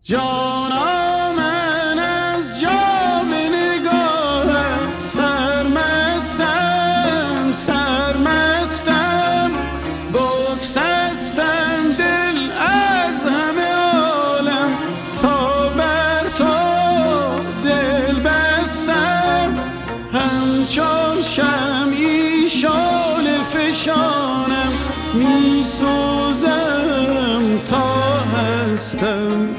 جانا من از جام نگارت سرمستم سرمستم، بگسستم دل از همه عالم، تا بر تو دل بستم. همچون شمعی شعله فشانم، می سوزم تا هستم.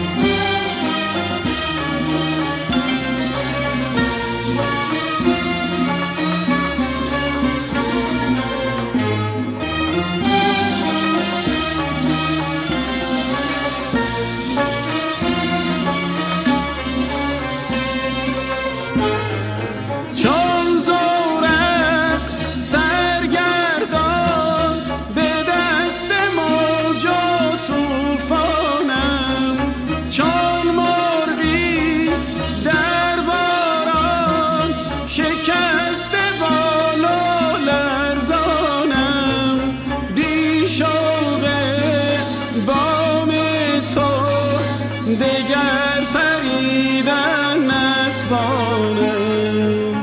دگر پریدن نتوانم.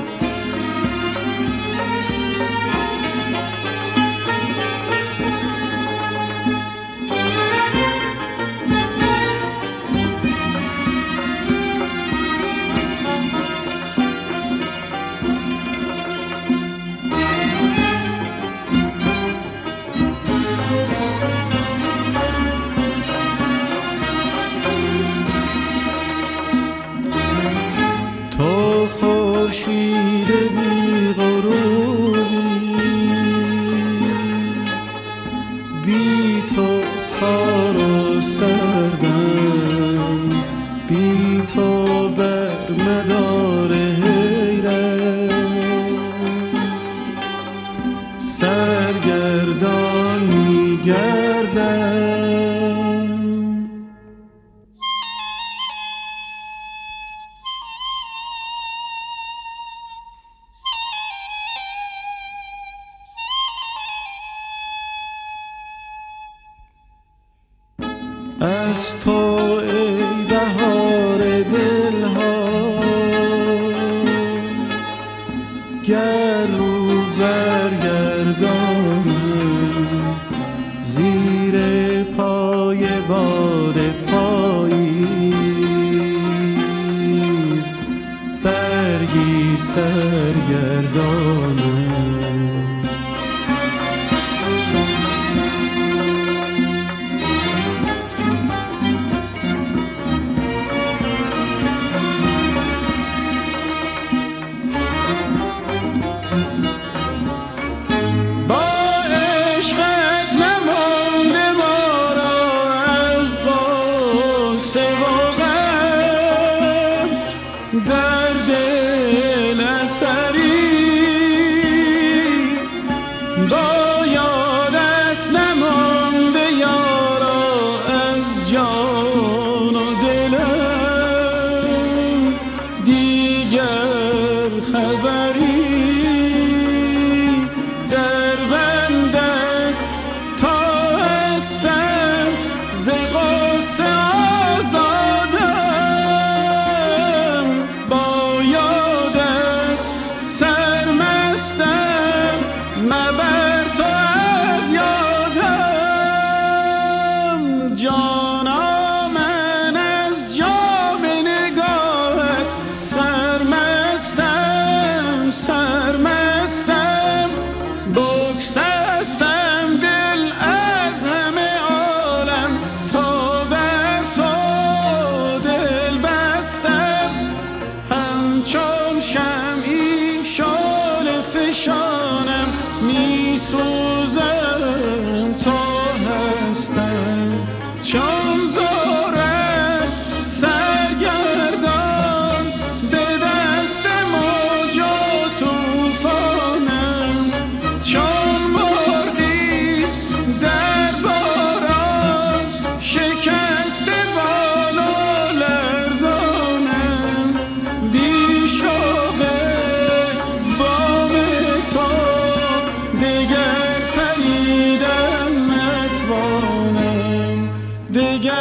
خورشید بی غروبی، بی تو تار و سردم، بی تو بر مدار حیرت سرگردان می گردم. از تو ای بهار دلها، گر رو برگردانم، زیر پای باد پاییز برگی سرگردانم. در دل اثری با یادت نمانده یارا، از جان و دلم دیگر خبری. در بندت تا هستم ز غصه آزادم، مبر تو از یادم. جانا من از جام نگاهت سرمستم سرمستم، بگسستم دل از همه عالم، تا بر تو دل بستم. همچون شمعی شعله فشانم، می سوزم تا هستم. چون زورم سرگردان، به دست موج و طوفانم، چون مرغی در باران شکسته بال و لرزانم. بی شوق بام تو دگر پریدن نتوانم، دگر